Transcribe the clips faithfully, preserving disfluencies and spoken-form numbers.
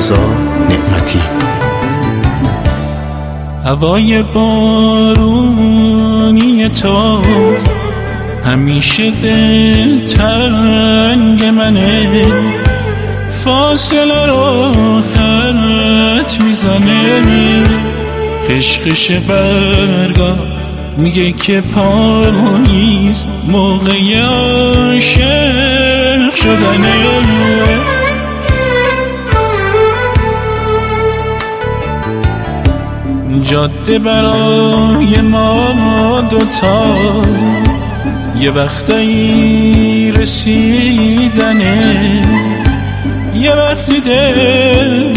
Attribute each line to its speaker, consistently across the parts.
Speaker 1: رضا نعمتی.
Speaker 2: هوای بارونی تو همیشه دل تنگ منه، فاصله رو خط میزنه، خشخش برگا میگه که پاییز موقع عاشق شدنه. جاده برای ما دوتا یه وقتایی رسیدنه، یه وقتی دل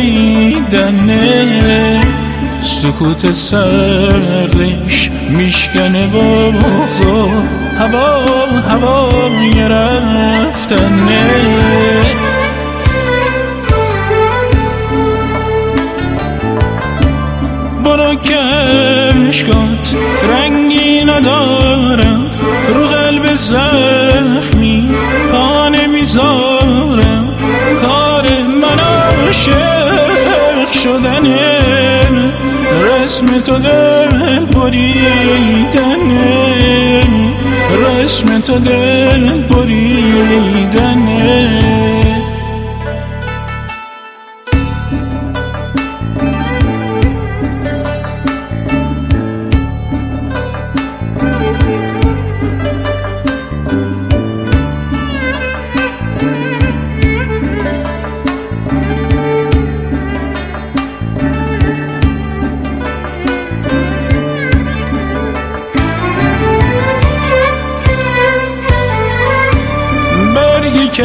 Speaker 2: بریدنه، سکوت سردش میشکنه با بغض، هوا هوای رفتنه. برو که عشقات رنگی ندارم، رو قلب زخمی پا نمیذارم، کار من عاشق شدنه، رسم تو دل بریدنه، رسم تو دل بریدنه. که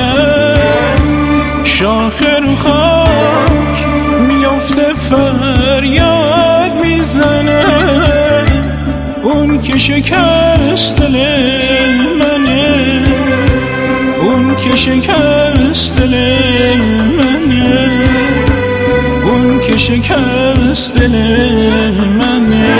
Speaker 2: شاخ رو خاک میافته فریاد میزنه، اون که شکست دل منه، اون که شکست دل منه، اون که شکست دل منه.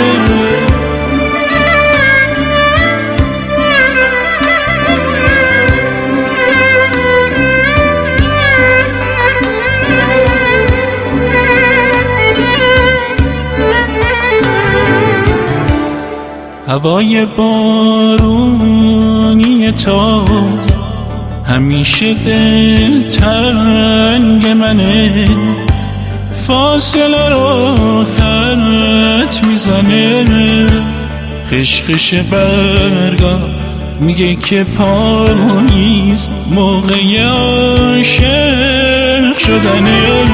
Speaker 2: هوای بارونی تو همیشه دل تنگ منه، فاصله رو خط میزنه، خشخش برگا میگه که پاییز موقع عاشق شدنه.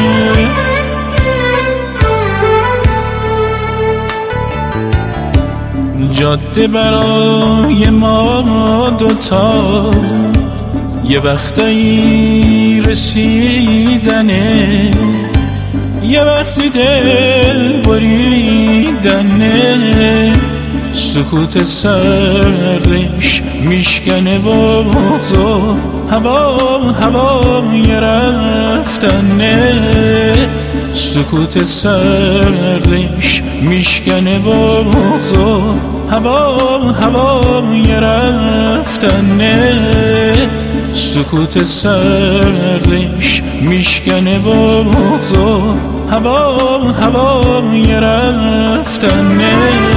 Speaker 2: جاده برای ما دوتا یه وقتایی رسیدنه، یه وقتی دل بریدنه، سکوت سردش میشکنه با بغض، هوا هوای رفتنه، سکوت سردش میشکنه با بغض، هوا هوای رفتنه، سکوت سردش میشکنه با بغض، هوا هوای رفتنه.